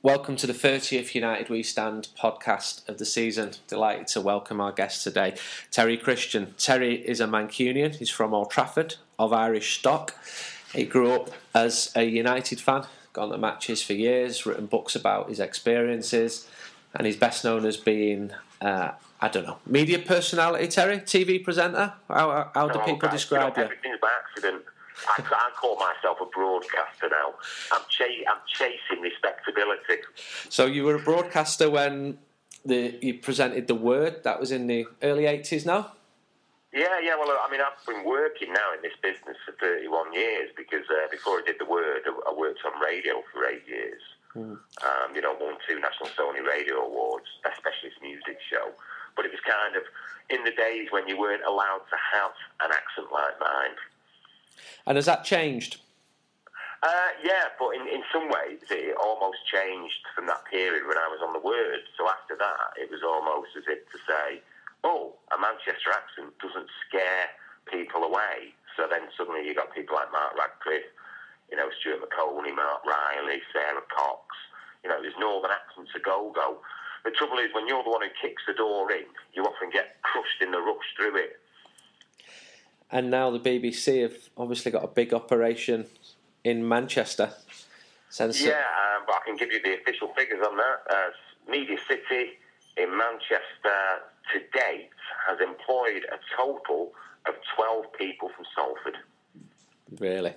Welcome to the 30th United We Stand podcast of the season. Delighted to welcome our guest today, Terry Christian. Terry is a Mancunian. He's from Old Trafford, of Irish stock. He grew up as a United fan, gone to matches for years, written books about his experiences, and he's best known as being, media personality, Terry? TV presenter? How do people describe you? Everything's by accident. I call myself a broadcaster now. I'm chasing respectability. So you were a broadcaster when you presented The Word. That was in the early 80s now? Yeah. Well, I mean, I've been working now in this business for 31 years because before I did The Word, I worked on radio for 8 years. Won 2 National Sony Radio Awards, a specialist music show. But it was kind of in the days when you weren't allowed to have an accent like mine. And has that changed? But in some ways it almost changed from that period when I was on The Word. So after that, it was almost as if to say, oh, a Manchester accent doesn't scare people away. So then suddenly you got people like Mark Radcliffe, Stuart McConey, Mark Riley, Sarah Cox. There's northern accents a go-go. The trouble is, when you're the one who kicks the door in, you often get crushed in the rush through it. And now the BBC have obviously got a big operation in Manchester. But I can give you the official figures on that. Media City in Manchester to date has employed a total of 12 people from Salford. Really?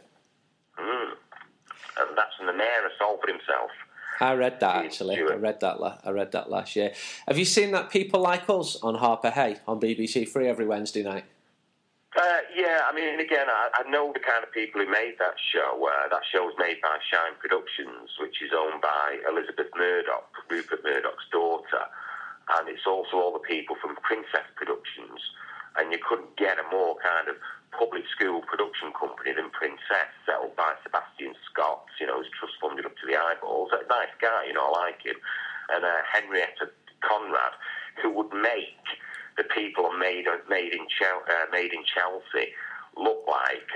And that's from the Mayor of Salford himself. I read that actually. I read that last year. Have you seen that People Like Us on Harper Hay on BBC Three every Wednesday night? I know the kind of people who made that show. That show was made by Shine Productions, which is owned by Elizabeth Murdoch, Rupert Murdoch's daughter. And it's also all the people from Princess Productions. And you couldn't get a more kind of public school production company than Princess, settled by Sebastian Scott, who's trust funded up to the eyeballs. A nice guy, I like him. And Henrietta Conrad, who would make the people on Made in Chelsea look like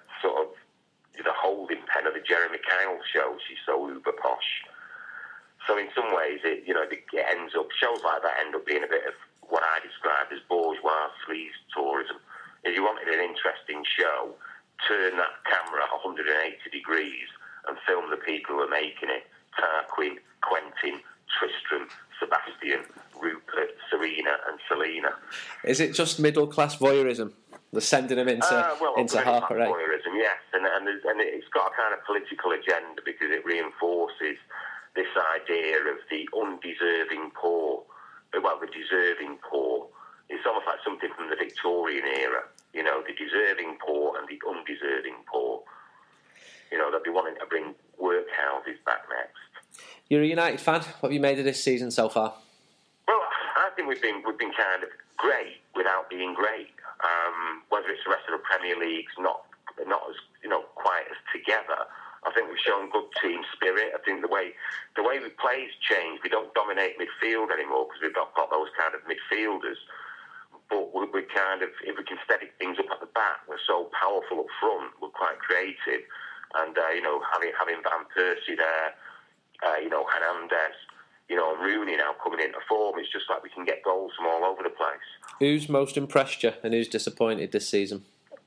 the holding pen of the Jeremy Kyle show. She's so uber posh. So in some ways, it ends up, shows like that end up being a bit of what I describe as bourgeois sleaze tourism. If you wanted an interesting show, turn that camera 180 degrees and film the people who are making it. Tarquin, Quentin, Tristram, Sebastian, Rupert, Serena and Selena. Is it just middle-class voyeurism? They're sending them into Harper, right? Voyeurism, yes. And it's got a kind of political agenda because it reinforces this idea of the undeserving poor. Well, the deserving poor. It's almost like something from the Victorian era. The deserving poor and the undeserving poor. They'll be wanting to bring workhouses back next. You're a United fan. What have you made of this season so far? Well, I think we've been kind of great without being great. Whether it's the rest of the Premier League's not as quite as together. I think we've shown good team spirit. I think the way we play has changed. We don't dominate midfield anymore because we've not got those kind of midfielders. But we're kind of, if we can steady things up at the back, we're so powerful up front. We're quite creative, and having Van Persie there, Hernandez, and Rooney now coming into form, it's just like we can get goals from all over the place. Who's most impressed you and who's disappointed this season?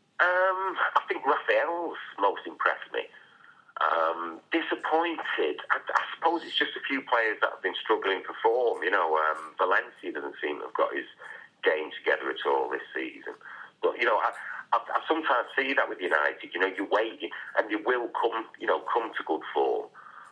I think Raphael's most impressed me. Disappointed, I suppose it's just a few players that have been struggling to perform. Valencia doesn't seem to have got his game together at all this season. But, I sometimes see that with United. You wait and you will come to good form.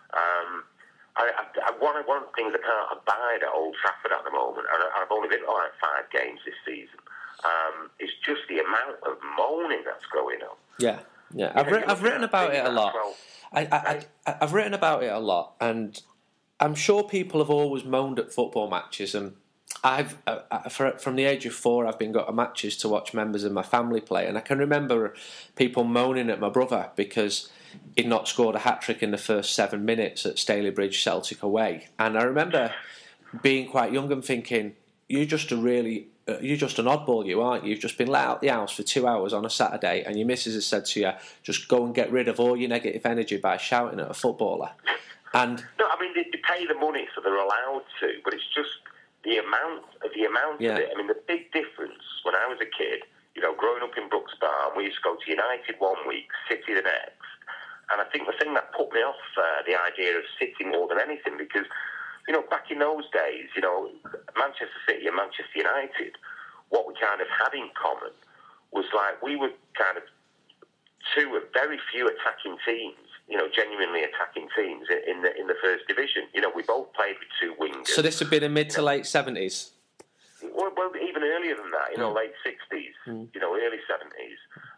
One of the things I can't abide at Old Trafford at the moment, and I've only been to like 5 games this season, is just the amount of moaning that's going on. Yeah. I've written about it a lot. I've written about it a lot, and I'm sure people have always moaned at football matches, and from the age of 4, I've been going to matches to watch members of my family play, and I can remember people moaning at my brother because he'd not scored a hat-trick in the first 7 minutes at Stalybridge Celtic away. And I remember being quite young and thinking, you're just an oddball, you aren't you? You've just been let out the house for 2 hours on a Saturday and your missus has said to you, just go and get rid of all your negative energy by shouting at a footballer. And no, I mean they pay the money, so they're allowed to. But it's just the amount of it. I mean, the big difference when I was a kid, growing up in Brooksbar, we used to go to United one week, City the next. And I think the thing that put me off the idea of City more than anything, because, back in those days, Manchester City and Manchester United, what we kind of had in common was like we were kind of two of very few attacking teams, genuinely attacking teams in the first division. We both played with two wingers. So this would be the mid to late 70s? Well, even earlier than that, late 60s, early 70s.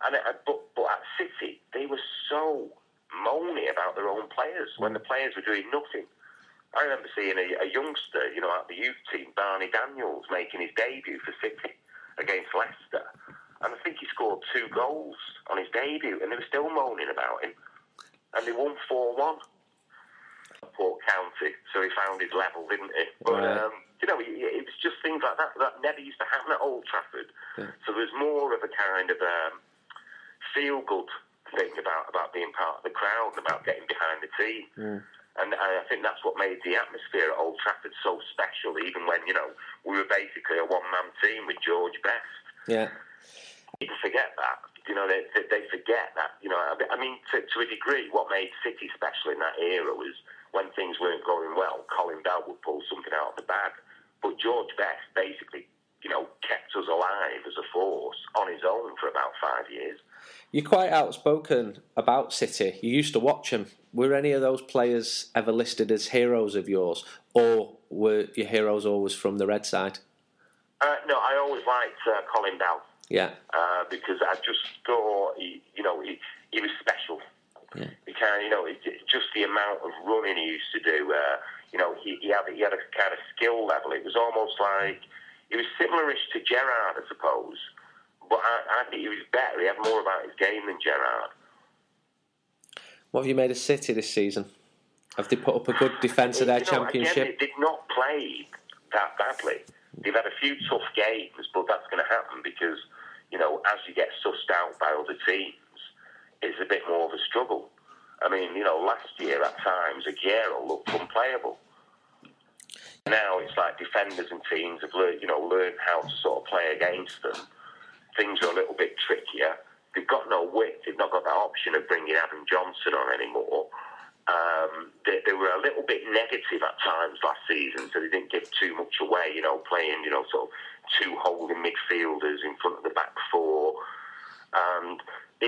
But at City, they were so moany about their own players when the players were doing nothing. I remember seeing a youngster, at the youth team, Barney Daniels, making his debut for City against Leicester. And I think he scored 2 goals on his debut, and they were still moaning about him. And they won 4-1. Port County, so he found his level, didn't he? But, right. It was just things like that never used to happen at Old Trafford. Yeah. So there's more of a kind of feel-good thing about being part of the crowd and about getting behind the team. Mm. And I think that's what made the atmosphere at Old Trafford so special, even when, we were basically a one-man team with George Best. Yeah. People forget that. They forget that. I mean, to a degree, what made City special in that era was when things weren't going well, Colin Bell would pull something out of the bag. But George Best basically, kept us alive as a force on his own for about 5 years. You're quite outspoken about City. You used to watch them. Were any of those players ever listed as heroes of yours? Or were your heroes always from the red side? No, I always liked Colin Bell. Yeah. Because I just thought, he was special. Yeah. He kind of, just the amount of running he used to do. He had a kind of skill level. It was almost like, he was similar-ish to Gerrard, I suppose. But I think he was better. He had more about his game than Gerrard. What have you made of City this season? Have they put up a good defence of their championship? Again, they did not play that badly. They've had a few tough games, but that's going to happen because, as you get sussed out by other teams, it's a bit more of a struggle. I mean, last year at times, Aguero looked unplayable. Now it's like defenders and teams have learned how to sort of play against them. Things are a little bit trickier. They've got no width. They've not got that option of bringing Adam Johnson on anymore. They were a little bit negative at times last season, so they didn't give too much away, playing, sort of 2 holding midfielders in front of the back 4. And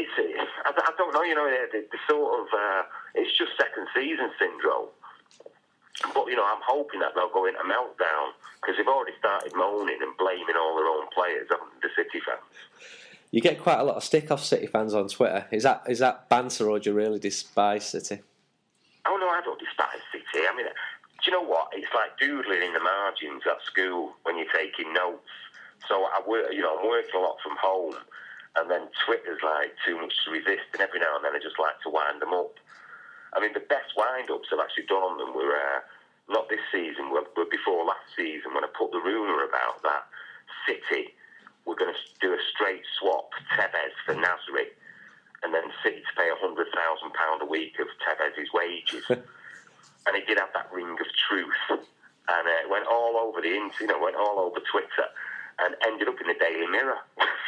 I don't know, the sort of, it's just second season syndrome. But, I'm hoping that they'll go into meltdown because they've already started moaning and blaming all their own players, the City fans. You get quite a lot of stick off City fans on Twitter. Is that banter, or do you really despise City? Oh, no, I don't despise City. I mean, do you know what? It's like doodling in the margins at school when you're taking notes. So I'm working a lot from home, and then Twitter's like too much to resist, and every now and then I just like to wind them up. I mean, the best wind-ups I've actually done on them were not this season, were before last season when I put the rumour about that City were going to do a straight swap, Tevez for Nasri, and then City to pay £100,000 a week of Tevez's wages. And it did have that ring of truth. And it went all over went all over Twitter and ended up in the Daily Mirror.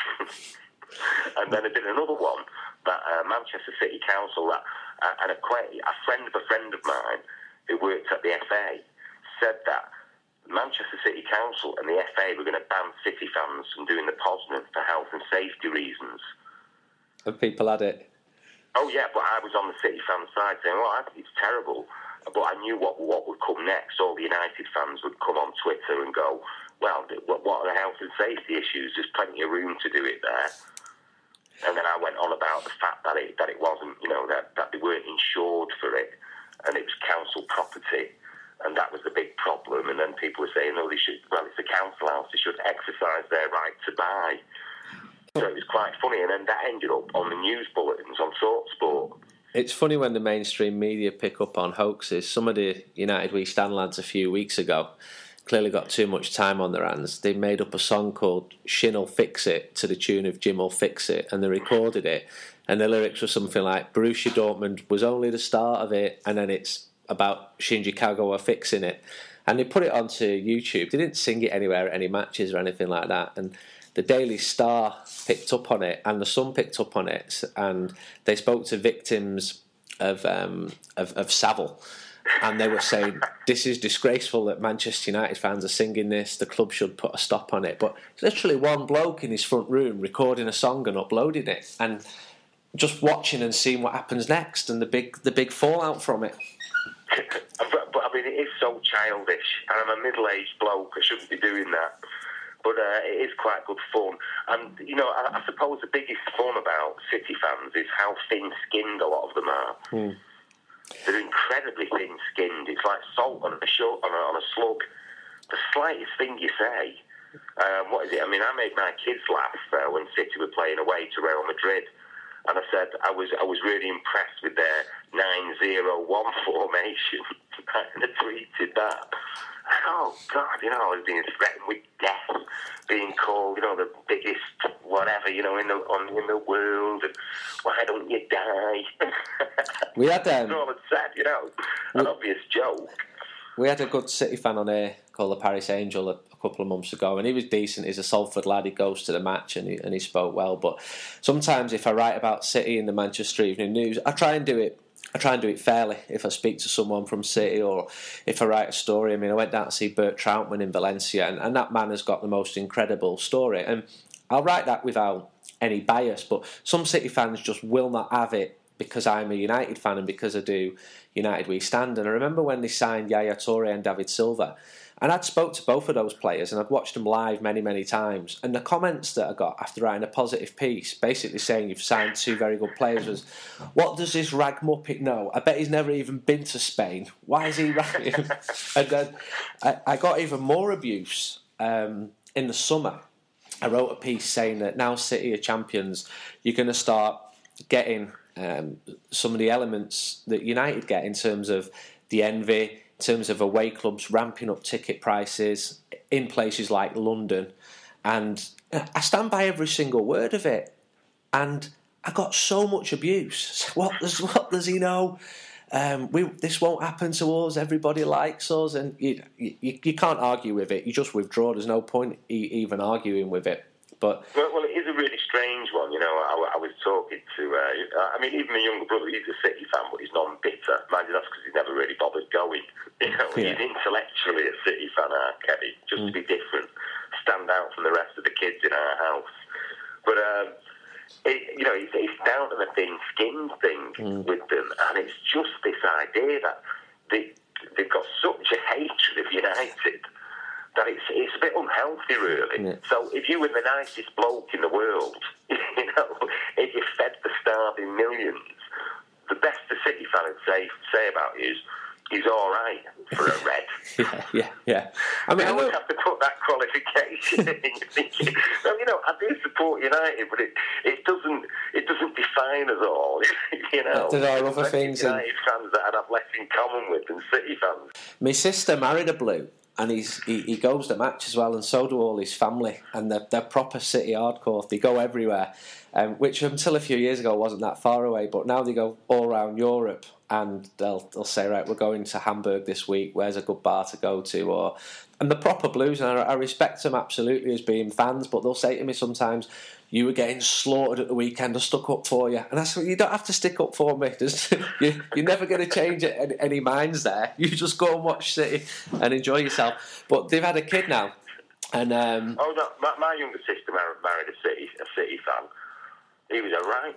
And then I did another one that Manchester City Council, and a friend of a friend of mine who worked at the FA said that Manchester City Council and the FA were going to ban City fans from doing the Poznan for health and safety reasons. Have people had it? Oh yeah, but I was on the City fan side saying, well, I think it's terrible. But I knew what would come next. All the United fans would come on Twitter and go, well, what are the health and safety issues? There's plenty of room to do it there. And then I went on about the fact that it wasn't, that they weren't insured for it, and it was council property, and that was the big problem. And then people were saying, it's a council house, they should exercise their right to buy. So it was quite funny, and then that ended up on the news bulletins on TalkSport. It's funny when the mainstream media pick up on hoaxes. Some of the United We Stand lads a few weeks ago clearly got too much time on their hands. They made up a song called Shin'll Fix It to the tune of Jim'll Fix It, and they recorded it, and the lyrics were something like Borussia Dortmund was only the start of it, and then it's about Shinji Kagawa fixing it. And they put it onto YouTube. They didn't sing it anywhere at any matches or anything like that. And the Daily Star picked up on it, and the Sun picked up on it, and they spoke to victims of Savile, and they were saying, this is disgraceful that Manchester United fans are singing this, the club should put a stop on it. But literally one bloke in his front room recording a song and uploading it, and just watching and seeing what happens next, and the big fallout from it. But I mean, it is so childish, and I'm a middle-aged bloke, I shouldn't be doing that. But it is quite good fun. And, you know, I suppose the biggest fun about City fans is how thin-skinned a lot of them are. Mm. They're incredibly thin-skinned. It's like salt on a slug. The slightest thing you say. What is it? I mean, I made my kids laugh when City were playing away to Real Madrid. And I said I was really impressed with their 9-0-1 formation. And I tweeted that. Oh, God, you know, I was being threatened with death, being called, you know, the biggest whatever, you know, in the world, and why don't you die? We had that's all it said, you know, an obvious joke. We had a good City fan on here called the Paris Angel a couple of months ago, and he was decent. He's a Salford lad. He goes to the match and he spoke well. But sometimes if I write about City in the Manchester Evening News, I try and do it fairly. If I speak to someone from City, or if I write a story, I mean, I went down to see Bert Troutman in Valencia, and that man has got the most incredible story. And I'll write that without any bias, but some City fans just will not have it because I'm a United fan and because I do United We Stand. And I remember when they signed Yaya Toure and David Silva, and I'd spoke to both of those players and I'd watched them live many, many times. And the comments that I got after writing a positive piece, basically saying you've signed two very good players, was, what does this rag muppet know? I bet he's never even been to Spain. Why is he writing? And then I got even more abuse in the summer. I wrote a piece saying that now City are champions, you're going to start getting some of the elements that United get in terms of the envy, in terms of away clubs ramping up ticket prices in places like London. And I stand by every single word of it. And I got so much abuse. What does he know? This won't happen to us. Everybody likes us. And you can't argue with it. You just withdraw. There's no point even arguing with it. But well, it is a really strange one. You know, I was talking to, I mean, even my younger brother, he's a City fan, but he's non-bitter. Mind you, that's because he's never really bothered going. You know, yeah. He's intellectually a City fan, Kenny, just to be different, stand out from the rest of the kids in our house. But, you know, it's down to the thin-skinned thing with them, and it's just this idea that they've got such a hatred of United that it's a bit unhealthy, really. Yeah. So if you were the nicest bloke in the world, you know, if you fed the starving millions, the best the City fan would say about you is, he's all right for a red. Yeah. I mean, you always have to put that qualification in. You're thinking, well, you know, I do support United, but it doesn't define us all. You know, there are other things. United fans that I'd have less in common with than City fans. My sister married a Blue. And he goes to match as well, and so do all his family. And they're proper City hardcore. They go everywhere, which until a few years ago wasn't that far away. But now they go all around Europe, and they'll say, right, we're going to Hamburg this week. Where's a good bar to go to? And the proper Blues, and I respect them absolutely as being fans. But they'll say to me sometimes, you were getting slaughtered at the weekend, I stuck up for you. And I said, you don't have to stick up for me. You're never going to change any minds there. You just go and watch City and enjoy yourself. But they've had a kid now. And no, my younger sister married a City fan. He was a right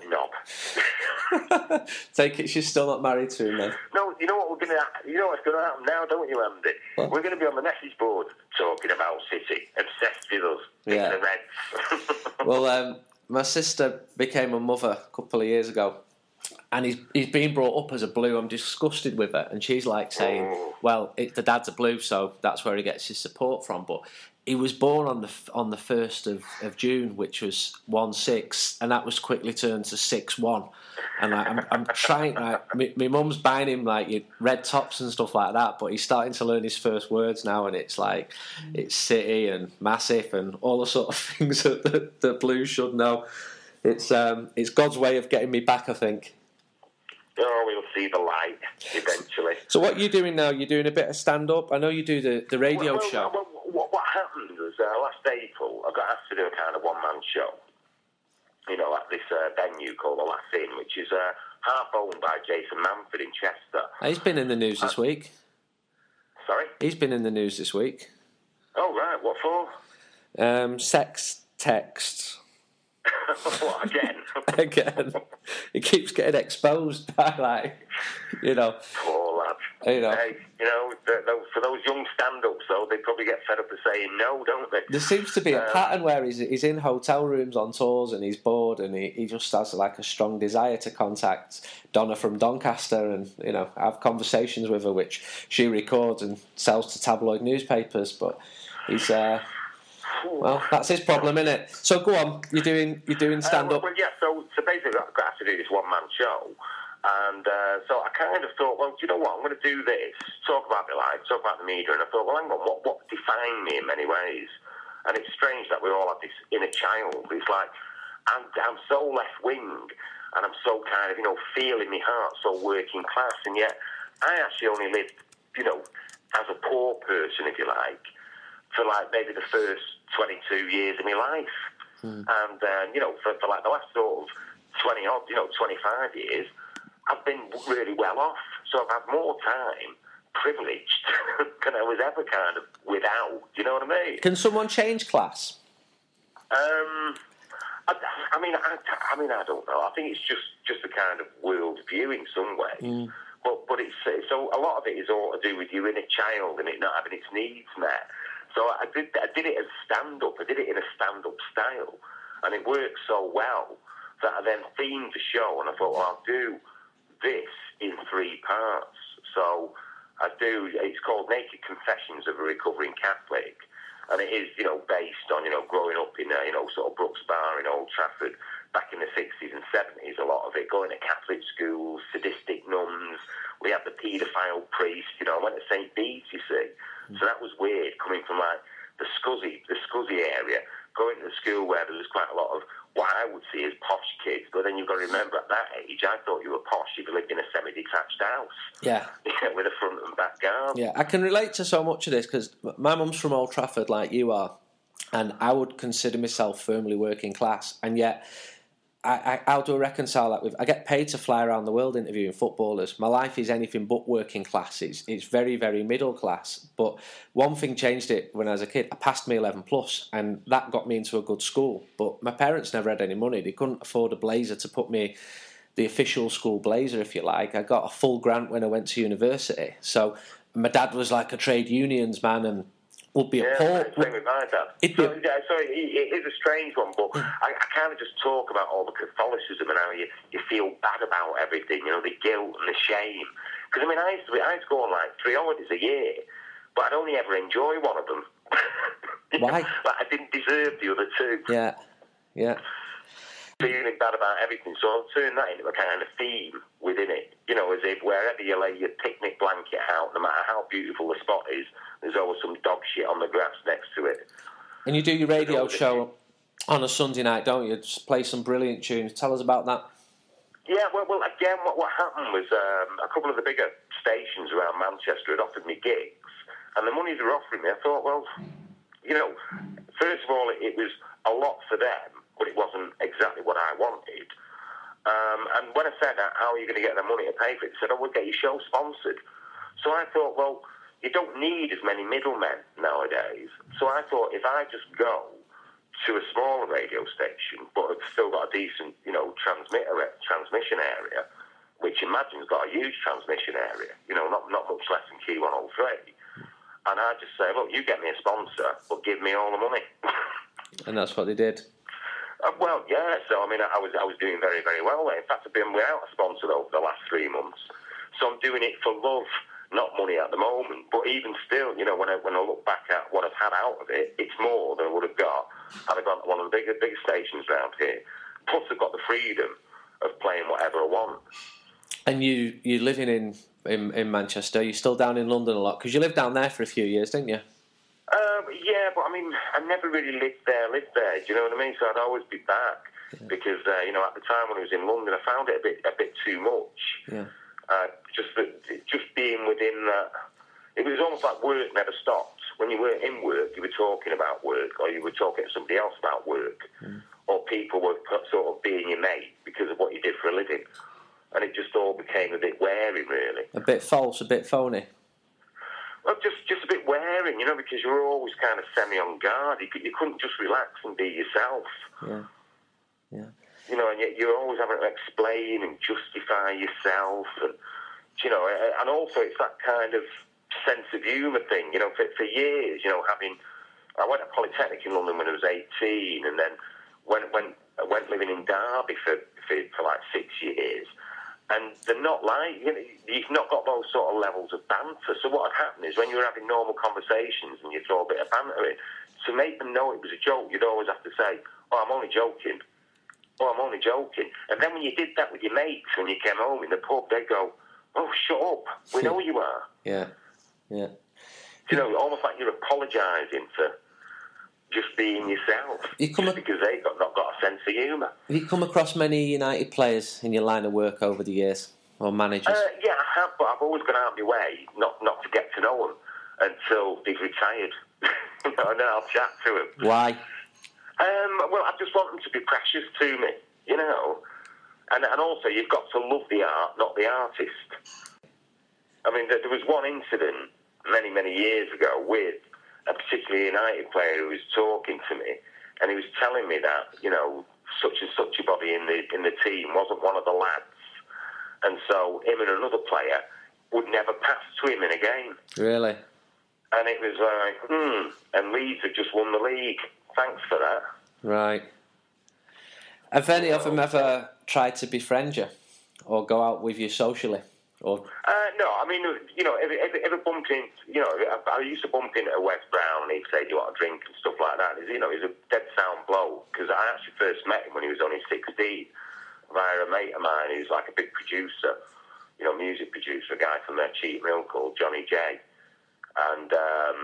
knob. Take it she's still not married to him then. No, you know what's going to happen now, don't you, Andy? What? We're going to be on the message board talking about City, obsessed with us, the Reds. Well, my sister became a mother a couple of years ago, and he's been brought up as a Blue. I'm disgusted with it, and she's like saying, well, the dad's a Blue, so that's where he gets his support from. But he was born on the 1st of June, which was 1-6, and that was quickly turned to 6-1. And I'm trying. My mum's buying him like red tops and stuff like that, but he's starting to learn his first words now, and it's like it's City and massive and all the sort of things that the Blues should know. It's God's way of getting me back, I think. Oh, we'll see the light eventually. So what are you doing now? You're doing a bit of stand-up? I know you do the radio show. Well, what happened was last April, I got asked to do a kind of one-man show. You know, at this venue called The Laugh Inn, which is half owned by Jason Manford in Chester. He's been in the news this week. Sorry? He's been in the news this week. Oh, right. What for? Sex texts. What, again? Again. He keeps getting exposed by, like, you know. Poor lad. You know. Hey, you know, for those young stand-ups, though, they probably get fed up of saying no, don't they? There seems to be a pattern where he's in hotel rooms on tours and he's bored and he just has, like, a strong desire to contact Donna from Doncaster and, you know, have conversations with her, which she records and sells to tabloid newspapers, but he's... well, that's his problem, isn't it? So go on, you're doing stand-up. Well, yeah, so basically I've got to do this one-man show. And so I kind of thought, well, do you know what, I'm going to do this, talk about my life, talk about the media, and I thought, well, hang on, what defined me in many ways? And it's strange that we all have this inner child. It's like, I'm so left-wing, and I'm so kind of, you know, feeling my heart, so working class, and yet I actually only lived, you know, as a poor person, if you like, for like maybe the first 22 years of my life. And, you know, for like the last sort of 20-odd, you know, 25 years, I've been really well off. So I've had more time, privileged, than I was ever kind of without. Do you know what I mean? Can someone change class? I mean, I don't know. I think it's just a kind of world view in some way. But it's so a lot of it is all to do with your inner child and it not having its needs met. So I did it as stand-up. I did it in a stand-up style, and it worked so well that I then themed the show, and I thought, well, I'll do this in 3 parts. So it's called Naked Confessions of a Recovering Catholic, and it is, you know, based on, you know, growing up in, you know, sort of Brooks Bar in Old Trafford back in the 60s and 70s, a lot of it, going to Catholic schools, sadistic nuns. We had the paedophile priest, you know, I went to St. Bede's, you see. So that was weird, coming from, like, the Scuzzy area, going to the school where there was quite a lot of what I would see as posh kids. But then you've got to remember, at that age, I thought you were posh if you lived in a semi-detached house. Yeah. With a front and back garden. Yeah, I can relate to so much of this because my mum's from Old Trafford like you are, and I would consider myself firmly working class, and yet how do I reconcile that with... I get paid to fly around the world interviewing footballers. My life is anything but working class. It's very, very middle class. But one thing changed it when I was a kid. I passed my 11 plus, and that got me into a good school. But my parents never had any money. They couldn't afford a blazer to put me... the official school blazer, if you like. I got a full grant when I went to university. So my dad was like a trade unions man and would be a poor... same with my dad. It is a strange one, but I kind of just talk about all the Catholicism and how you feel bad about everything, you know, the guilt and the shame. Because, I mean, I used to go on like 3 holidays a year, but I'd only ever enjoy one of them. Why? Like, I didn't deserve the other 2. Yeah. Feeling bad about everything, so I'll turn that into a kind of theme within it. You know, as if wherever you lay your picnic blanket out, no matter how beautiful the spot is, there's always some dog shit on the grass next to it. And you do your radio show on a Sunday night, don't you? Just play some brilliant tunes. Tell us about that. Yeah, well again, what happened was a couple of the bigger stations around Manchester had offered me gigs, and the money they were offering me, I thought, well, you know, first of all, it was a lot for them, but it wasn't exactly what I wanted. And when I said, how are you going to get the money to pay for it? They said, we'll get your show sponsored. So I thought, well, you don't need as many middlemen nowadays. So I thought, if I just go to a smaller radio station, but it's still got a decent, you know, transmission area, which Imagine's got a huge transmission area, you know, not much less than Key 103. And I just say, look, you get me a sponsor, but give me all the money. And that's what they did. Well, yeah. So I mean, I was doing very, very well there. In fact, I've been without a sponsor over the last 3 months. So I'm doing it for love, not money at the moment. But even still, you know, when I look back at what I've had out of it, it's more than I would have got had I gone to one of the bigger stations around here. Plus, I've got the freedom of playing whatever I want. And you're living in Manchester. You're still down in London a lot because you lived down there for a few years, didn't you? Yeah, but I mean, I never really lived there. Do you know what I mean? So I'd always be back. because at the time when I was in London, I found it a bit too much. Yeah. Just being within that, it was almost like work never stopped. When you weren't in work, you were talking about work, or you were talking to somebody else about work, or people were sort of being your mate because of what you did for a living, and it just all became a bit wearing, really. A bit false, a bit phony. Well, just a bit wearing, because you were always kind of semi on guard. You couldn't just relax and be yourself. Yeah. And yet you're always having to explain and justify yourself, and and also it's that kind of sense of humour thing. For years, I went to Polytechnic in London when I was 18, and then I went living in Derby for like 6 years. And they're not like, you've not got those sort of levels of banter. So what had happened is when you were having normal conversations and you throw a bit of banter in, to make them know it was a joke, you'd always have to say, "Oh, I'm only joking. Oh, I'm only joking." And then when you did that with your mates, when you came home in the pub, they'd go, "Oh, shut up. We know you are." Yeah. Almost like you're apologising for just being yourself, because they've not got a sense of humour. Have you come across many United players in your line of work over the years, or managers? Yeah, I have, but I've always gone out of my way not to get to know them until they've retired, and then I'll chat to them. Why? Well, I just want them to be precious to me, and also you've got to love the art, not the artist. I mean, there was one incident many years ago with a particularly United player who was talking to me, and he was telling me that, such and such a body in the team wasn't one of the lads, and so him and another player would never pass to him in a game. Really? And it was like, and Leeds had just won the league. Thanks for that. Right. Have any of them ever tried to befriend you, or go out with you socially? Or no, I mean, ever bump in, I used to bump into Wes Brown, and he'd say, "Do you want a drink?" and stuff like that. He's a dead sound bloke, because I actually first met him when he was only 16 via a mate of mine who's like a big producer, music producer, a guy from Cheap Mill called Johnny J. And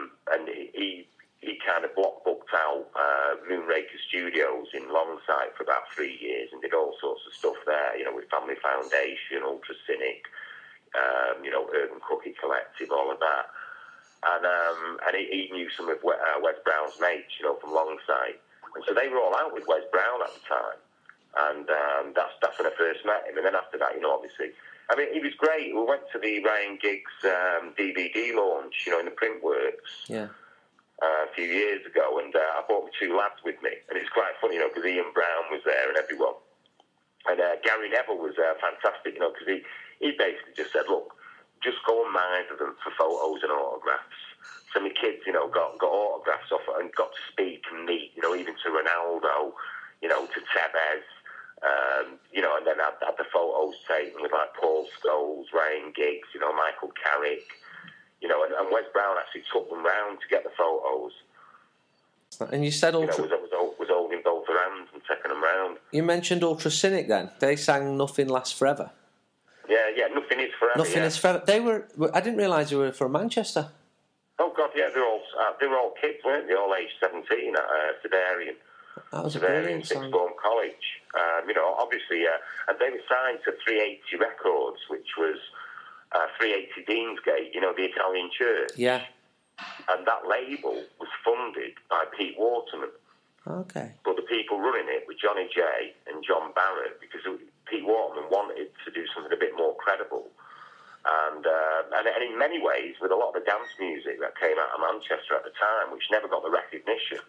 he kind of block booked out Moonraker Studios in Longsight for about 3 years and did all sorts of stuff there, with Family Foundation, Ultra Cynic, Urban Cookie Collective, all of that. And he knew some of Wes Brown's mates, from Longsight. And so they were all out with Wes Brown at the time. And that's when I first met him. And then after that, obviously, I mean, he was great. We went to the Ryan Giggs DVD launch, in the Printworks. Yeah. A few years ago, and I brought my two lads with me. And it's quite funny, because Ian Brown was there and everyone. And Gary Neville was fantastic, because he basically just said, "Look, just go and monitor them for photos and autographs." So my kids, got autographs off and got to speak and meet, even to Ronaldo, to Tevez, and then had the photos taken with like Paul Scholes, Ryan Giggs, Michael Carrick, and Wes Brown actually took them round to get the photos. And you said Ultra... was holding both their hands and taking them round. You mentioned Ultra Cynic then. They sang Nothing Lasts Forever. Yeah, Nothing Is Forever. Nothing Is Forever. They were... I didn't realise they were from Manchester. Oh, God, yeah, they were all kids, weren't they? All aged 17 at Sedarian. That was a Sedarian brilliant song. Sixth Form College. Obviously, and they were signed to 380 Records, which was 380 Deansgate, the Italian church. Yeah. And that label was funded by Pete Waterman. Okay. But the people running it were Johnny J and John Barrett, because Pete Waterman wanted to do something a bit more credible. And in many ways, with a lot of the dance music that came out of Manchester at the time, which never got the recognition,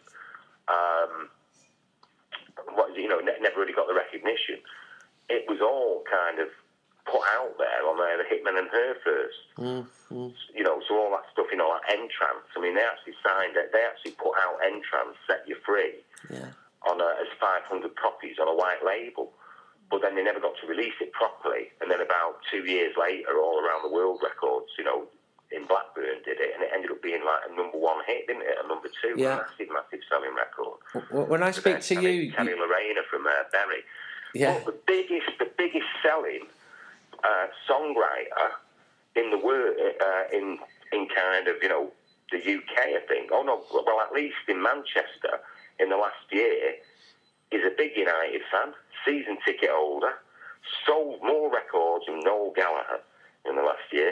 never really got the recognition, it was all kind of put out there on the Hitman and Her first. So all that stuff, like Entrance. I mean, they actually signed it. They actually put out Entrance, Set You Free, as 500 copies on a white label. But then they never got to release it properly. And then about 2 years later, All Around the World Records, in Blackburn did it, and it ended up being like a number one hit, didn't it? A number two, massive selling record. When I speak to you, Kelly Lorena from Berry. Yeah. But the biggest selling songwriter in the world, in kind of the UK, I think. Oh no, well at least in Manchester in the last year is a big United fan, season ticket holder, sold more records than Noel Gallagher in the last year.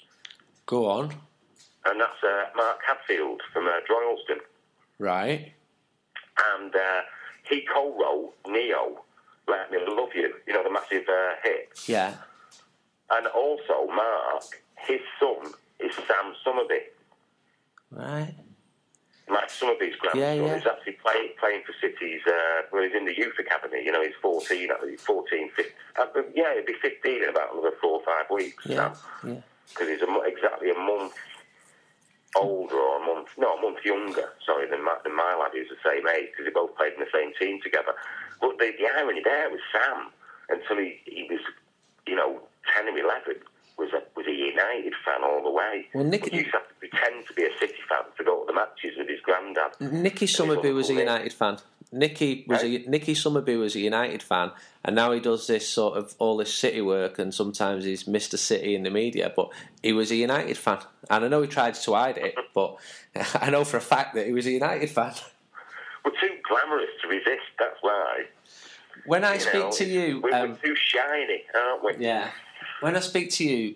Go on. And that's Mark Hadfield from Droylsden. Right. And he co-wrote Neo, Let Me Love You, you know, the massive hit. Yeah. And also, Mark, his son is Sam Summerby. Right. Mike Summerby's grandson is actually playing for City's, well, he's in the youth academy, you know, he's 14, 15, he'll be 15 in about another 4 or 5 weeks. Yeah, because he's exactly a month older or a month younger, sorry, than my lad, who's the same age, because they both played in the same team together. But the irony there was Sam, until he was, you know, 10 or 11, was a United fan all the way. Well, He used to have to pretend to be a City fan to go to the matches with his granddad. Nicky Summerby was a United fan. Nicky Summerby was a United fan, and now he does this sort of all this City work, and sometimes he's Mr. City in the media. But he was a United fan, and I know he tried to hide it, but I know for a fact that he was a United fan. We're too glamorous to resist. That's why. When I speak to you, we're too shiny, aren't we? Yeah. When I speak to you,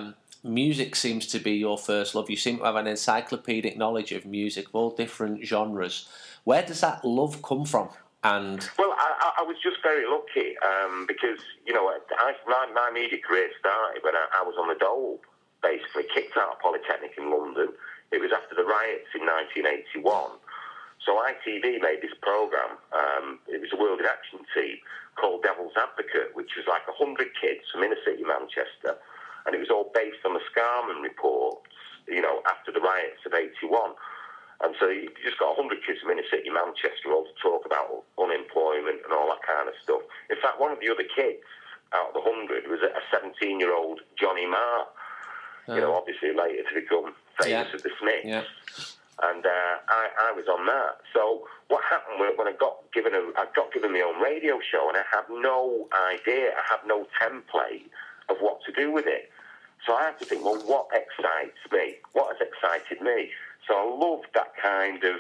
music seems to be your first love. You seem to have an encyclopedic knowledge of music, of all different genres. Where does that love come from? And well, I was just very lucky because, you know, my media career started when I was on the dole, basically, kicked out of Polytechnic in London. It was after the riots in 1981. So ITV made this programme, it was a World in Action team, called Devil's Advocate, which was like 100 kids from inner city Manchester, and it was all based on the Scarman reports, you know, after the riots of 81. And so you just got 100 kids from inner city Manchester all to talk about unemployment and all that kind of stuff. In fact, one of the other kids out of the 100 was a 17-year-old Johnny Marr, you know, obviously later to become famous at the Smiths. Yeah. And I was on that. So what happened when I got given my own radio show, and I had no idea, I had no template of what to do with it. So I had to think, well, what excites me? What has excited me? So I loved that kind of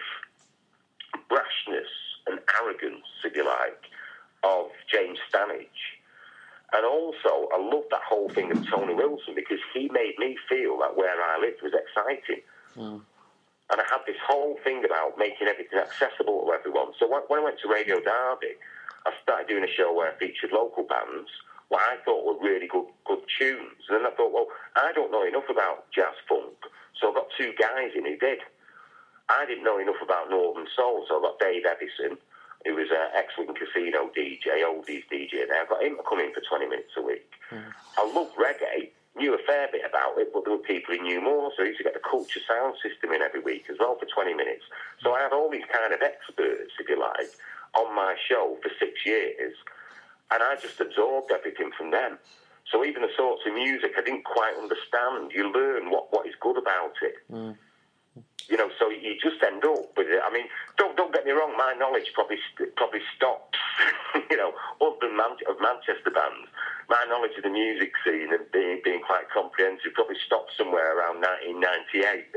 brashness and arrogance, if you like, of James Stanage. And also, I loved that whole thing of Tony Wilson, because he made me feel that where I lived was exciting. Mm. And I had this whole thing about making everything accessible to everyone. So when I went to Radio Derby, I started doing a show where I featured local bands, what I thought were really good tunes. And then I thought, well, I don't know enough about jazz funk, so I got 2 guys in who did. I didn't know enough about Northern Soul, so I got Dave Edison, who was an ex-Wing Casino DJ, oldies DJ there. I got him to come in for 20 minutes a week. Mm. I loved reggae. Knew a fair bit about it, but there were people who knew more, so I used to get the Culture Sound System in every week as well for 20 minutes. So I had all these kind of experts, if you like, on my show for 6 years, and I just absorbed everything from them. So even the sorts of music I didn't quite understand, you learn what is good about it. Mm. You know, so you just end up with it. I mean, don't get me wrong, my knowledge probably stops, you know, other than of Manchester bands. My knowledge of the music scene and being quite comprehensive probably stopped somewhere around 1998,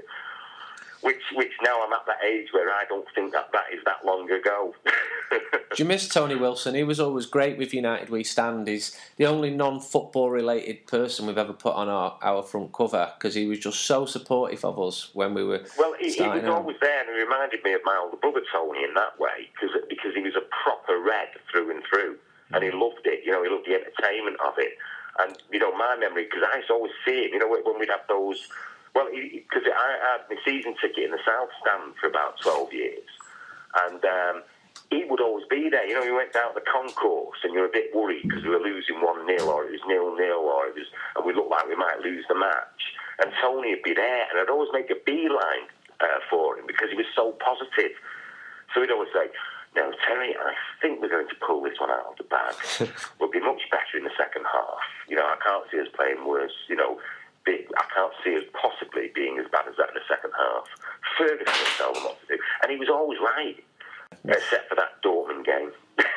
which now I'm at that age where I don't think that is that long ago. Do you miss Tony Wilson? He was always great with United We Stand. He's the only non-football related person we've ever put on our front cover, because he was just so supportive of us when we were he was always there, and he reminded me of my older brother Tony in that way, because he was a proper Red through and through. And he loved it, you know, he loved the entertainment of it. And, you know, my memory, because I used to always see him, you know, when we'd have those... Well, because I had my season ticket in the South Stand for about 12 years. And he would always be there. You know, he went down the concourse, and you were a bit worried because we were losing 1-0, or it was 0-0, and we looked like we might lose the match. And Tony would be there, and I'd always make a beeline for him, because he was so positive. So he'd always say... No, Terry, I think we're going to pull this one out of the bag. We'll be much better in the second half. You know, I can't see us playing worse. You know, I can't see us possibly being as bad as that in the second half. Ferguson would tell them what to do. And he was always right, except for that Dortmund game.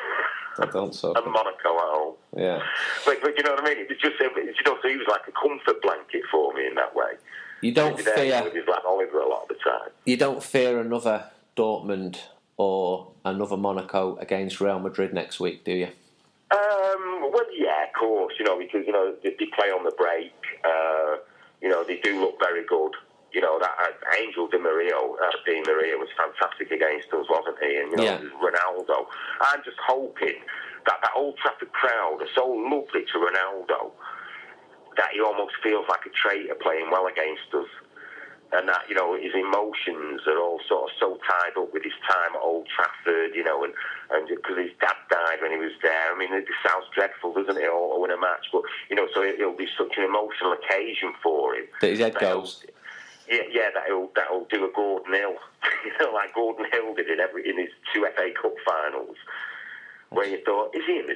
And Monaco at home. Yeah. But you know what I mean? It was just, you know, so he was like a comfort blanket for me in that way. You don't fear... with his lad Oliver a lot of the time. You don't fear another Dortmund or another Monaco against Real Madrid next week, do you? Well, yeah, of course, because, they play on the break. They do look very good. That Angel Di Maria was fantastic against us, wasn't he? And, Ronaldo. I'm just hoping that Old Trafford crowd are so lovely to Ronaldo that he almost feels like a traitor playing well against us. And that, his emotions are all sort of so tied up with his time at Old Trafford, and because his dad died when he was there. I mean, it sounds dreadful, doesn't it, or win a match, but, so it'll be such an emotional occasion for him. That his head goes. Yeah, that'll do a Gordon Hill, like Gordon Hill did in his 2 FA Cup finals, where you thought, is he in the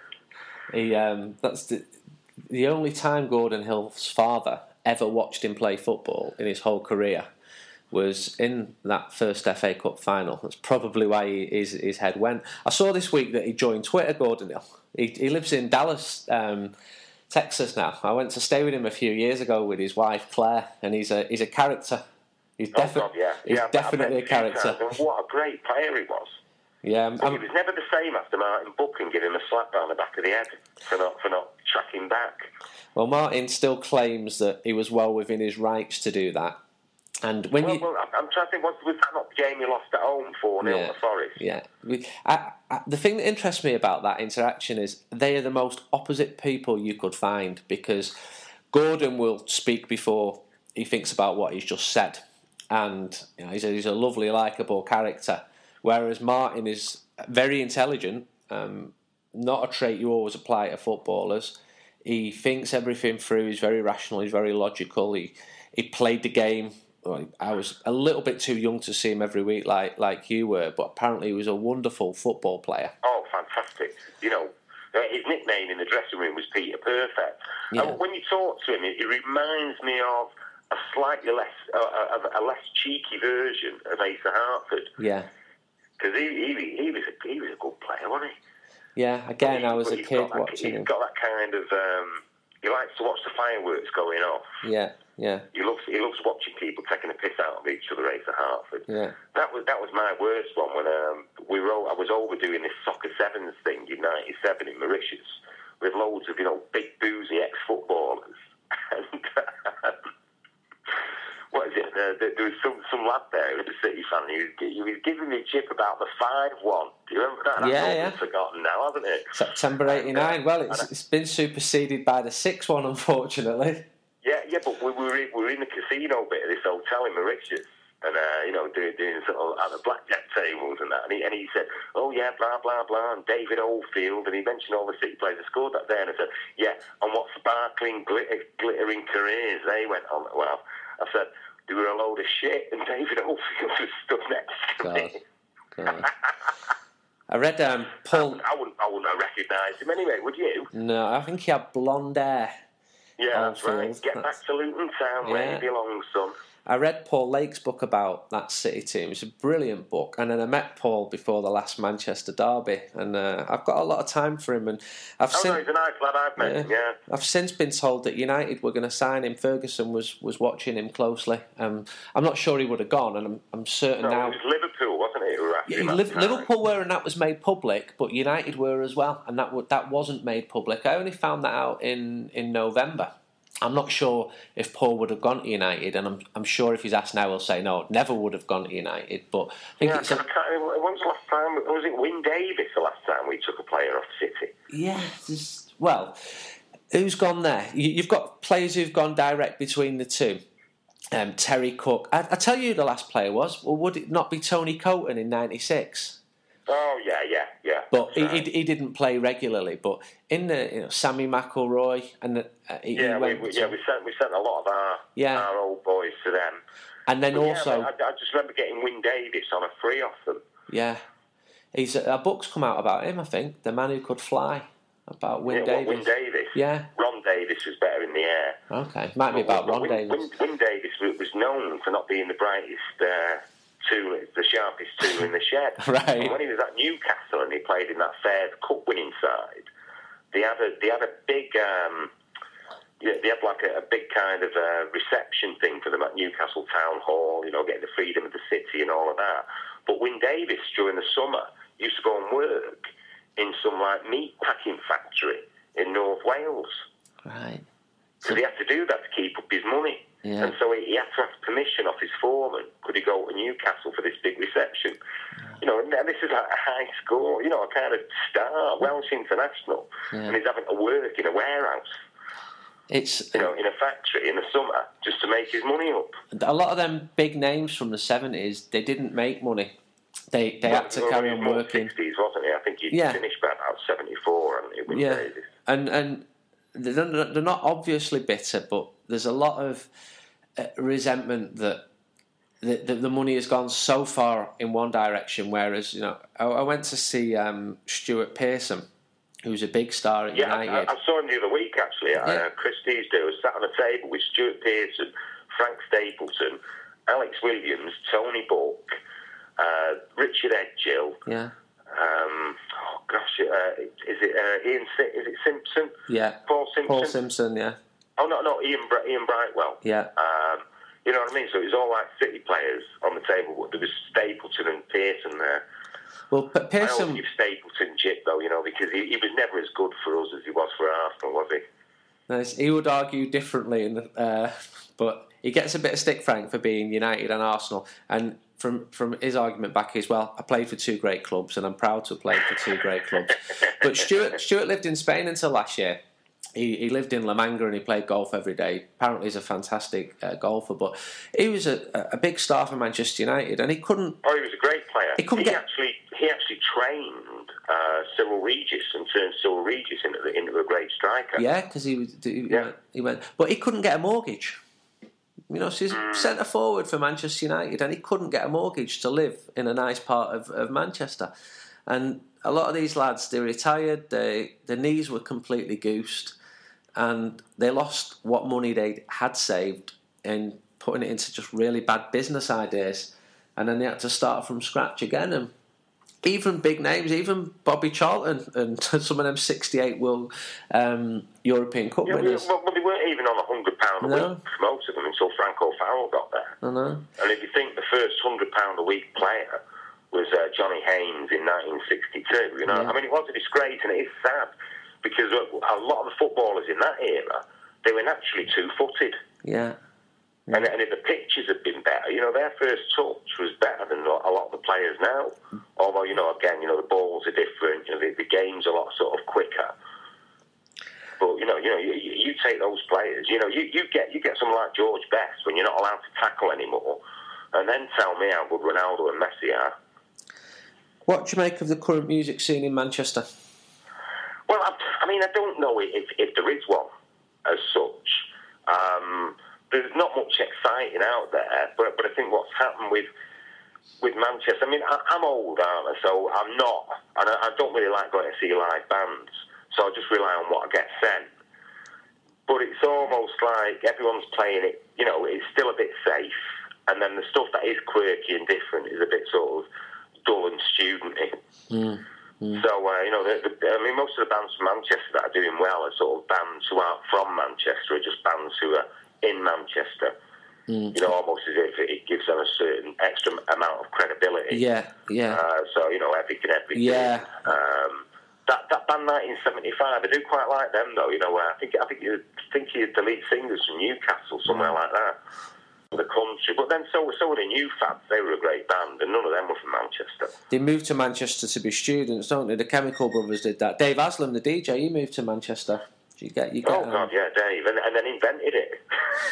team? That's the only time Gordon Hill's father ever watched him play football in his whole career was in that first FA Cup final. That's probably why his head went. I saw this week that he joined Twitter, Gordon Hill. He lives in Dallas, Texas now. I went to stay with him a few years ago with his wife Claire, and he's a character. He's definitely a character. What a great player he was. Yeah, he was never the same after Martin Buchan gave him a slap down the back of the head for not tracking back. Well, Martin still claims that he was well within his rights to do that. And I'm trying to think, was that not Jamie lost at home 4-0 at Forest? Yeah. The thing that interests me about that interaction is they are the most opposite people you could find, because Gordon will speak before he thinks about what he's just said. And he's a lovely, likeable character. Whereas Martin is very intelligent, not a trait you always apply to footballers. He thinks everything through. He's very rational. He's very logical. He played the game. Well, I was a little bit too young to see him every week like you were, but apparently he was a wonderful football player. Oh, fantastic. His nickname in the dressing room was Peter Perfect. Yeah. When you talk to him, it reminds me of a slightly less cheeky version of Asa Hartford. Yeah. Because he was a good player, wasn't he? Yeah, again, I was a kid watching him. He's got that kind of... he likes to watch the fireworks going off. Yeah. He loves watching people taking a piss out of each other, Asa Hartford. Yeah. That was my worst one when I was over doing this Soccer Sevens thing in '97 in Mauritius with loads of big boozy ex-footballers. And what is it? There was some lad there who was a City fan. He was giving me a chip about the 5-1. Do you remember that? Yeah. Forgotten now, hasn't it? September '89. Well, it's been superseded by the 6-1, unfortunately. Yeah, but we were in the casino bit of this hotel in Mauritius, and doing sort of at the blackjack tables and that. And he said, "Oh yeah, blah blah blah," and David Oldfield, and he mentioned all the City players that scored that day. And I said, "Yeah, and what sparkling, glittering careers they went on." Well, I said, "They were a load of shit," and David Oldfield was stood next to me. God. I read Paul. I wouldn't have recognised him anyway, would you? No, I think he had blonde hair. Yeah, that's right. Get back to Luton Town, where you belong, son. I read Paul Lake's book about that City team. It's a brilliant book. And then I met Paul before the last Manchester derby. And I've got a lot of time for him. And no, he's a nice lad. I've met him, yeah. I've since been told that United were going to sign him. Ferguson was watching him closely. I'm not sure he would have gone. And I'm certain now... it was Liverpool, wasn't it, who were after him? Liverpool were, and that was made public. But United were as well. And that wasn't made public. I only found that out in November. I'm not sure if Paul would have gone to United, and I'm sure if he's asked now, he'll say no, never would have gone to United. But I think when was the last time? Was it Wyn Davis the last time we took a player off City? Yeah, well, who's gone there? You've got players who've gone direct between the two. Terry Cook. I tell you who the last player was. Well, would it not be Tony Coton in '96? Oh, yeah. But he didn't play regularly. But in the Sammy McIlroy and we sent a lot of our old boys to them. And then also, I just remember getting Wyn Davis on a free off them. Yeah, a book's come out about him. I think The Man Who Could Fly, about Wyn Davis. Wyn Davis. Yeah. Ron Davis was better in the air. Okay, might be about Ron Davis. Wyn Davis was known for not being the brightest. The sharpest tool in the shed. Right. And when he was at Newcastle and he played in that Fairs Cup winning side, they had a big they had like a big kind of reception thing for them at Newcastle Town Hall, getting the freedom of the city and all of that. But Wyn Davies, during the summer, used to go and work in some meat packing factory in North Wales. Right. Because he had to do that to keep up his money. Yeah. And so he had to have permission off his foreman. Could he go to Newcastle for this big reception? And this is like a high score, a kind of star, Welsh international. Yeah. And he's having to work in a warehouse. It's in a factory in the summer just to make his money up. A lot of them big names from the 70s, they didn't make money. They had to carry on working. 60s, wasn't he? I think he finished by about 74, and Davies. And they're not obviously bitter, but there's a lot of resentment that the money has gone so far in one direction. Whereas, I went to see Stuart Pearson, who's a big star at United. I saw him the other week, actually. Chris Teasdale was sat on a table with Stuart Pearson, Frank Stapleton, Alex Williams, Tony Buck, Richard Edgill. Yeah. Is it Ian? Is it Simpson? Yeah. Paul Simpson. Paul Simpson. Yeah. Oh no, Ian Brightwell. Yeah. You know what I mean? So it was all like City players on the table, but there was Stapleton and Pearson there. Well, Pearson... I always give Stapleton chip, though, because he was never as good for us as he was for Arsenal, was he? Nice. He would argue differently, but he gets a bit of stick, Frank, for being United and Arsenal. And from his argument back is, well, I played for two great clubs, and I'm proud to have played for two great clubs. But Stuart lived in Spain until last year. He lived in La Manga and he played golf every day. Apparently he's a fantastic golfer, but he was a big star for Manchester United, and he couldn't... Oh, he was a great player. He actually trained Cyril Regis and turned Cyril Regis into a great striker. Yeah, because he went... But he couldn't get a mortgage. So he's centre forward for Manchester United, and he couldn't get a mortgage to live in a nice part of Manchester. And a lot of these lads, they retired, their knees were completely goosed, and they lost what money they had saved in putting it into just really bad business ideas. And then they had to start from scratch again. And even big names, even Bobby Charlton and some of them 68 World European Cup winners. Well, they weren't even on £100 a week, most of them, until Franco Farrell got there. I know. And if you think the first £100 a week player was Johnny Haynes in 1962, Yeah. I mean, it was a disgrace, and it is sad, because a lot of the footballers in that era, they were naturally two-footed. Yeah. And if the pitches had been better, their first touch was better than a lot of the players now. Although, again, the balls are different, the game's a lot sort of quicker. But, you take those players, you get someone like George Best when you're not allowed to tackle anymore, and then tell me how good Ronaldo and Messi are. What do you make of the current music scene in Manchester? Well, I don't know if there is one as such. There's not much exciting out there, but I think what's happened with Manchester, I mean, I'm old, aren't I? So I'm not, and I don't really like going to see live bands, so I just rely on what I get sent. But it's almost like everyone's playing it, it's still a bit safe, and then the stuff that is quirky and different is a bit sort of dull and student-y. So, I mean, most of the bands from Manchester that are doing well are sort of bands who aren't from Manchester, or just bands who are in Manchester. Almost as if it gives them a certain extra amount of credibility. Yeah. So, everything. Yeah. That band 1975, I do quite like them though. I think the lead singers from Newcastle, somewhere like that. The country, but then so were the New Fads. They were a great band, and none of them were from Manchester. They moved to Manchester to be students, don't they? The Chemical Brothers did that. Dave Aslam, the DJ, he moved to Manchester. You get God, yeah, Dave, and then invented it.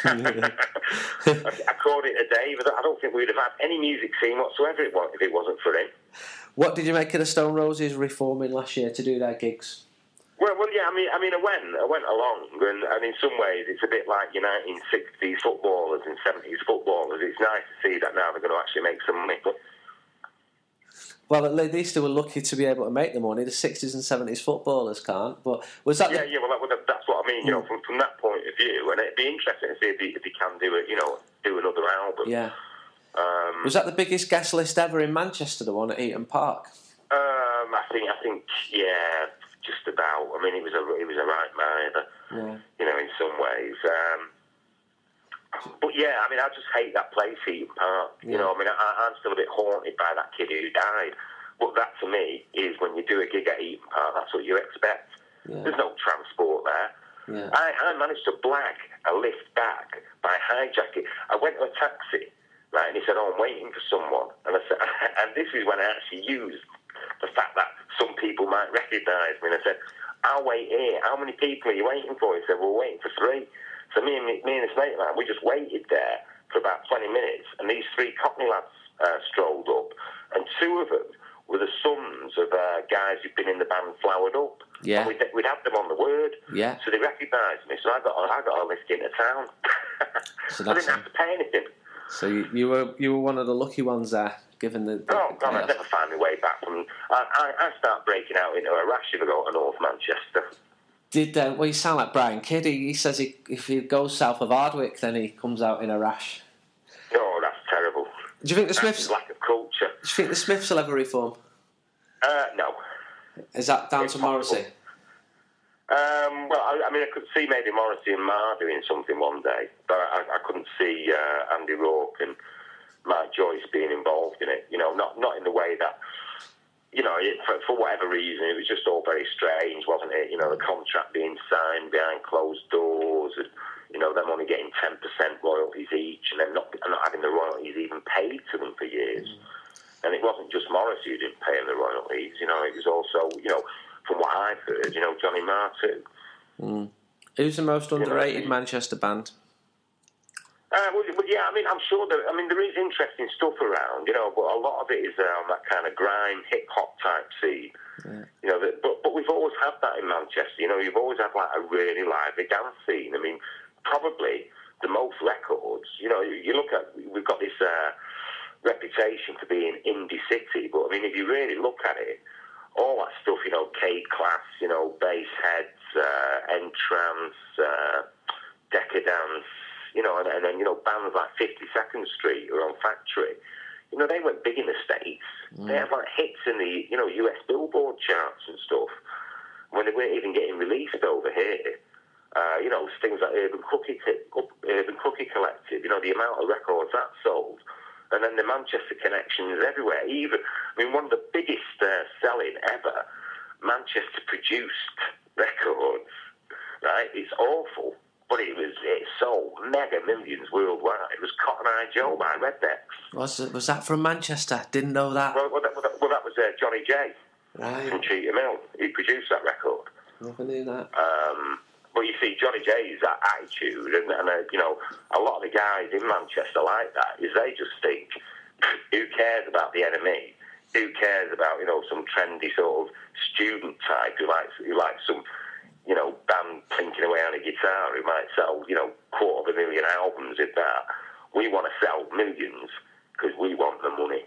According to Dave, I don't think we'd have had any music scene whatsoever if it wasn't for him. What did you make of the Stone Roses reforming last year to do their gigs? Well, yeah. I mean, I went along, and in some ways, it's a bit like 1960s footballers and 70s footballers. It's nice to see that now they're going to actually make some money. Well, at least they were lucky to be able to make the money. The 60s and 70s footballers can't. But was that? Yeah. Well, that's what I mean. From that point of view, and it'd be interesting to see if he can do it. Do another album. Yeah. Was that the biggest guest list ever in Manchester? The one at Eaton Park. I think, yeah, just about. I mean, it was a right miser. Yeah. In some ways. But yeah, I mean, I just hate that place, Eaton Park. Yeah. You know, I mean, I'm still a bit haunted by that kid who died. But that, to me, is when you do a gig at Eaton Park, that's what you expect. Yeah. There's no transport there. Yeah. I managed to blag a lift back by hijacking. I went to a taxi, right, and he said, "Oh, I'm waiting for someone." And I said, and this is when I actually used the fact that some people might recognise me. And I said, "I'll wait here. How many people are you waiting for?" He said, "We're waiting for 3. So me and this mate, man, we just waited there for about 20 minutes, and these 3 Cockney lads strolled up, and 2 of them were the sons of guys who'd been in the band Flowered Up. Yeah. And we'd had them on the word. Yeah. So they recognised me, so I got a lift into town. So I didn't have to pay anything. So you were one of the lucky ones there, given the Oh, God, I'd never find my way back from... I start breaking out into a rash if I go to North Manchester. Well, you sound like Brian Kidd. He says if he goes south of Hardwick, then he comes out in a rash. Oh, that's terrible. Do you think the That's Smiths... lack of culture. Do you think the Smiths will ever reform? No. Is that down to Morrissey? Well, I mean, I could see maybe Morrissey and Marr doing something one day, but I couldn't see Andy Rourke and Mark Joyce being involved in it. You know, not in the way that, you know, for whatever reason, it was just all very strange, wasn't it? You know, the contract being signed behind closed doors, and, you know, them only getting 10% royalties each, and then not having the royalties even paid to them for years. And it wasn't just Morrissey who didn't pay him the royalties, you know, it was also, you know, from what I've heard, you know, Johnny Marr too. Who's the most underrated Manchester band? Well, yeah, I mean, I'm sure that, I mean, there is interesting stuff around, you know, but a lot of it is on that kind of grime, hip-hop type scene. Yeah. You know, but we've always had that in Manchester, you know, you've always had, like, a really lively dance scene. I mean, probably the most records, you know, you look at, we've got this reputation for being indie city, but, I mean, if you really look at it, all that stuff, you know, K-Class, you know, Bassheads, Entrance, Decadence, you know, and then, you know, bands like 52nd Street or On Factory, you know, they went big in the States. They had, like, hits in the, you know, US Billboard charts and stuff when they weren't even getting released over here. You know, things like Urban Cookie Collective, you know, the amount of records that sold. And then the Manchester connections everywhere. Even, I mean, one of the biggest selling ever Manchester-produced records, right? It's awful, but it sold mega millions worldwide. It was Cotton Eye Joe by Rednecks. Was that from Manchester? Didn't know that. Well, that was Johnny J. Right. From Cheetah Mill. He produced that record. Never knew that. But you see, Johnny J's that attitude, and you know, a lot of the guys in Manchester like that, is they just think, who cares about the enemy? Who cares about, you know, some trendy sort of student type who likes some, you know, band plinking away on a guitar who might sell, you know, 250,000 albums if that. We want to sell millions because we want the money.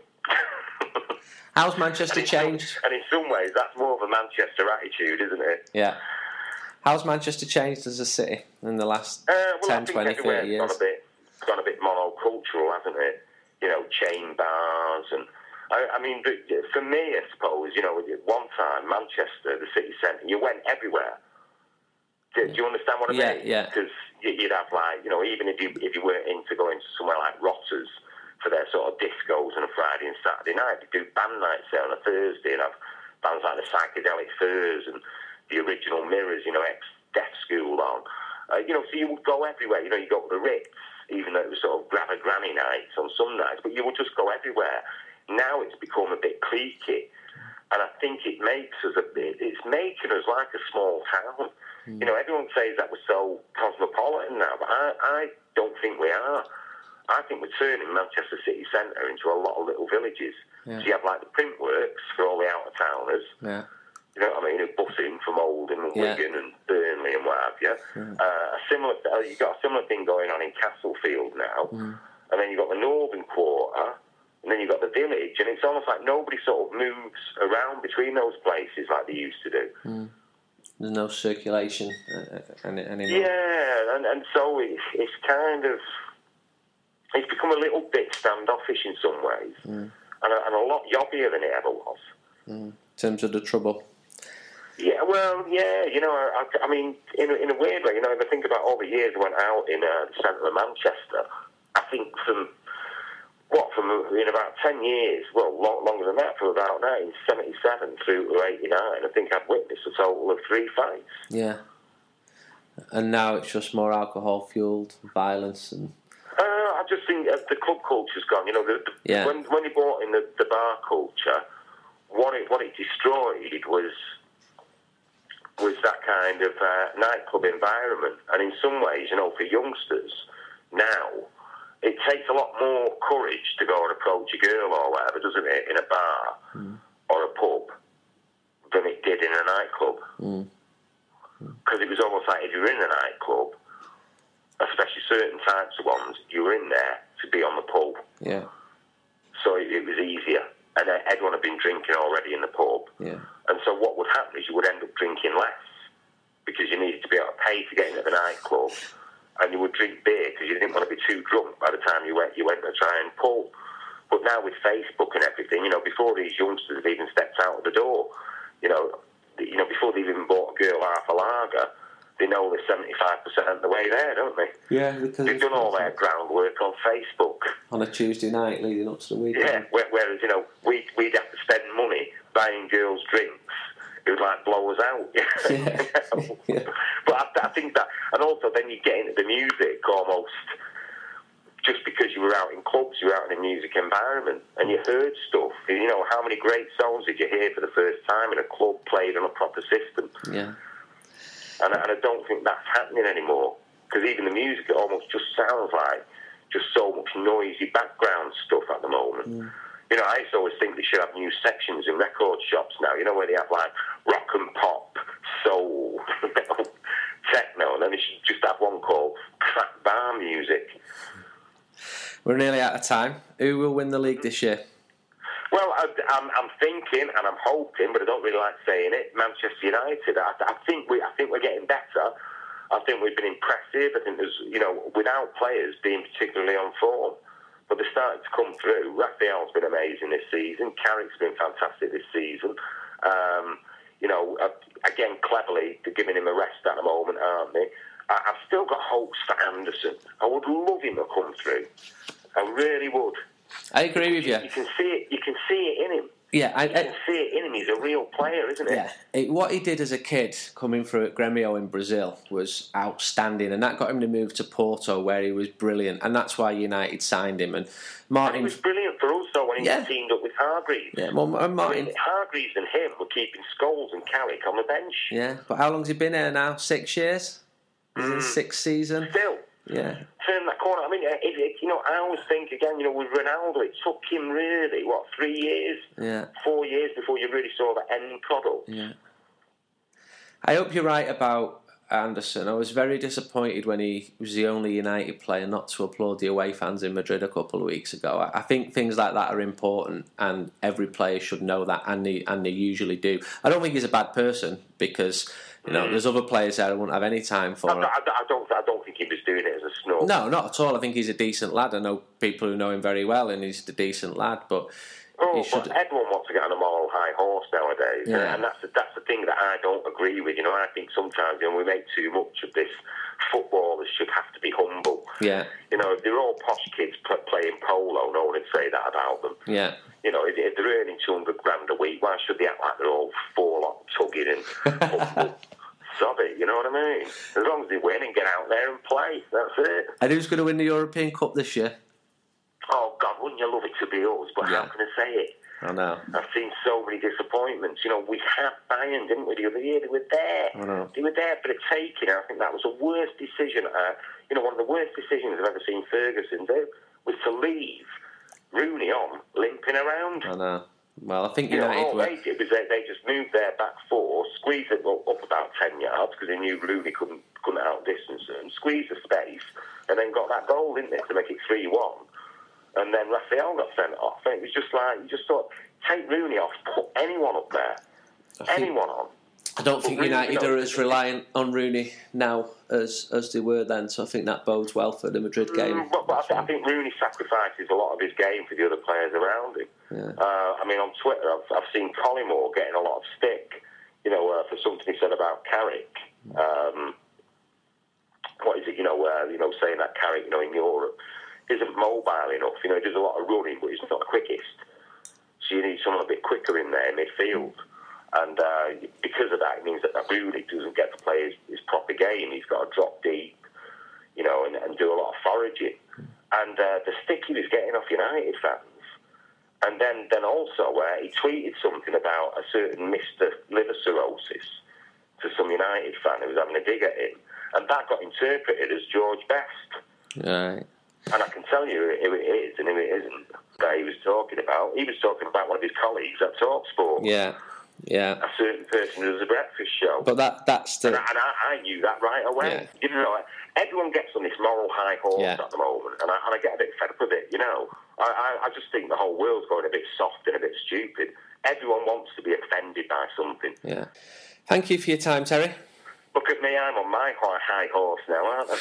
How's Manchester changed? And in some ways, that's more of a Manchester attitude, isn't it? Yeah. How's Manchester changed as a city in the last 10, 20, 30 years? It's gone a bit monocultural, hasn't it? You know, chain bars and... I mean, for me, I suppose, you know, at one time, Manchester, the city centre, you went everywhere. Do you understand what I mean? Yeah. Because you'd have, like, you know, even if you weren't into going to somewhere like Rotters for their sort of discos on a Friday and Saturday night, you'd do band nights there on a Thursday and have bands like the Psychedelic Furs and the Original Mirrors, you know, ex-Deaf School on. You know, so you would go everywhere. You know, you go to the Ritz, even though it was sort of grab a granny nights on some nights, but you would just go everywhere. Now it's become a bit cliquey, and I think it's making us like a small town. You know, everyone says that we're so cosmopolitan now, but I don't think we are. I think we're turning Manchester city centre into a lot of little villages. Yeah. So you have, like, the Printworks for all the out-of-towners. Yeah. You know what I mean? Who bus in from Oldham and Wigan and Burnley and what have you. You've got a similar thing going on in Castlefield now. And then you've got the Northern Quarter, and then you've got the village, and it's almost like nobody sort of moves around between those places like they used to do. There's no circulation anymore. Yeah, and so it's kind of... It's become a little bit standoffish in some ways, and a lot yobbier than it ever was. In terms of the trouble. Yeah, well, yeah, I mean, in a weird way, if I think about all the years I went out in the centre of Manchester, I think from in about 10 years, well, longer than that, from about 1977 through to 89, I think I've witnessed a total of 3 fights. Yeah. And now it's just more alcohol-fueled violence and... I just think the club culture's gone. When he brought in the bar culture, what it destroyed was that kind of nightclub environment. And in some ways, for youngsters now, it takes a lot more courage to go and approach a girl or whatever, doesn't it, in a bar or a pub than it did in a nightclub. Because it was almost like if you were in a nightclub, especially certain types of ones, you were in there to be on the pub. Yeah. So it was easier. And everyone had been drinking already in the pub. Yeah. And so what would happen is you would end up drinking less because you needed to be able to pay to get into the nightclub. And you would drink beer because you didn't want to be too drunk by the time you went to try and pull. But now with Facebook and everything, before these youngsters have even stepped out of the door, before they've even bought a girl half a lager, they know they're 75% of the way there, don't they? Yeah, because they've done all their groundwork on Facebook. On a Tuesday night leading up to the weekend. Yeah, whereas, we'd have to spend money buying girls drinks. It would blow us out. Yeah. Yeah. But I think that, and also then you get into the music almost, just because you were out in clubs, you were out in a music environment, and you heard stuff. How many great songs did you hear for the first time in a club played on a proper system? Yeah. And I don't think that's happening anymore, because even the music, it almost just sounds like just so much noisy background stuff at the moment. I used to always think they should have new sections in record shops now, where they have rock and pop, soul, techno, and then they should just have one called crack bar music. We're nearly out of time. Who will win the league this year? Well, I'm thinking and I'm hoping, but I don't really like saying it, Manchester United. I think we're getting better. I think we've been impressive. I think there's, without players being particularly on form, but they're starting to come through. Raphael's been amazing this season. Carrick's been fantastic this season. Again, cleverly, they're giving him a rest at the moment, aren't they? I've still got hopes for Anderson. I would love him to come through. I really would. I agree with you. You can see it in him. Yeah, you can see it in him. He's a real player, isn't he? Yeah. What he did as a kid, coming through at Grêmio in Brazil, was outstanding, and that got him to move to Porto, where he was brilliant, and that's why United signed him. And Martin, and he was brilliant for us, though, when he teamed up with Hargreaves. Yeah, well, Martin, Hargreaves and him were keeping Scholes and Carrick on the bench. Yeah, but how long's he been here now? 6 years? He's in 6th season. Still. Yeah. Turn that corner. I mean, I always think, again, with Ronaldo, it took him really, 3 years? Yeah. 4 years before you really saw the end product. Yeah. I hope you're right about Anderson. I was very disappointed when he was the only United player not to applaud the away fans in Madrid a couple of weeks ago. I think things like that are important, and every player should know that, and they usually do. I don't think he's a bad person, because there's other players there I wouldn't have any time for. I don't think he was doing it as a snub. No, not at all. I think he's a decent lad. I know people who know him very well, and he's a decent lad. But but everyone wants to get on a moral high horse nowadays, and that's the thing that I don't agree with. I think sometimes we make too much of this. Footballers should have to be humble. Yeah. If they're all posh kids playing polo, no one would say that about them. Yeah. If they're earning $200 a week, why should they act like they're all four-lock tugging and sod it, you know what I mean? As long as they win and get out there and play, that's it. And who's going to win the European Cup this year? Oh, God, wouldn't you love it to be us? But how can I say it? I know. I've seen so many disappointments. We had Bayern, didn't we, the other year? They were there. I know. They were there for the taking. I think that was the worst decision. One of the worst decisions I've ever seen Ferguson do was to leave Rooney on, limping around. I know. Well, I think United all they did was they just moved their back four, squeezed it up about 10 yards, because they knew Rooney couldn't outdistance them, squeezed the space, and then got that goal, didn't they, to make it 3-1. And then Raphael got sent off. And it was just like, you just thought, take Rooney off, put anyone up there. Anyone on. I don't think United are as reliant on Rooney now as they were then, so I think that bodes well for the Madrid game. But I think Rooney sacrifices a lot of his game for the other players around him. Yeah. On Twitter, I've seen Collymore getting a lot of stick, for something he said about Carrick. What is it? Saying that Carrick, in Europe, isn't mobile enough. He does a lot of running, but he's not the quickest. So you need someone a bit quicker in there in midfield. And because of that, it means that Bruni doesn't get to play his proper game. He's got to drop deep, and do a lot of foraging. And the stick he was getting off United fans. And then also he tweeted something about a certain Mr. Liver Cirrhosis to some United fan who was having a dig at him. And that got interpreted as George Best. Right. And I can tell you who it is and who it isn't that he was talking about. He was talking about one of his colleagues at TalkSport. Yeah. A certain person who does a breakfast show. But that's the... And I knew that right away. Yeah. Everyone gets on this moral high horse at the moment, and I get a bit fed up with it, I just think the whole world's going a bit soft and a bit stupid. Everyone wants to be offended by something. Yeah. Thank you for your time, Terry. Look at me, I'm on my high horse now, aren't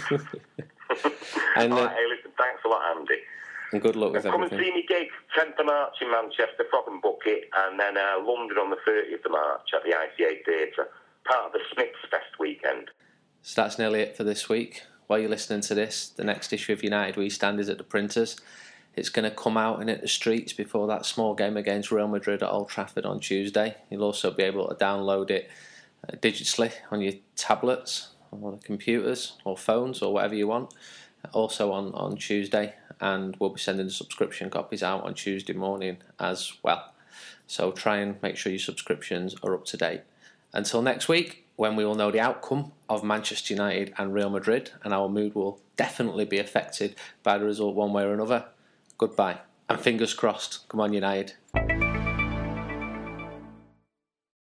I? And, hey, listen, thanks a lot, Andy. And good luck with everything. Come and see me gig, 10th of March in Manchester, Frog and Bucket, and then London on the 30th of March at the ICA Theatre, part of the Smiths Fest weekend. So that's nearly it for this week. While you're listening to this, the next issue of United We Stand is at the printers. It's going to come out and hit the streets before that small game against Real Madrid at Old Trafford on Tuesday. You'll also be able to download it digitally on your tablets or the computers or phones or whatever you want. Also on Tuesday, and we'll be sending the subscription copies out on Tuesday morning as well. So try and make sure your subscriptions are up to date. Until next week, when we will know the outcome of Manchester United and Real Madrid, and our mood will definitely be affected by the result one way or another. Goodbye, and fingers crossed. Come on, United.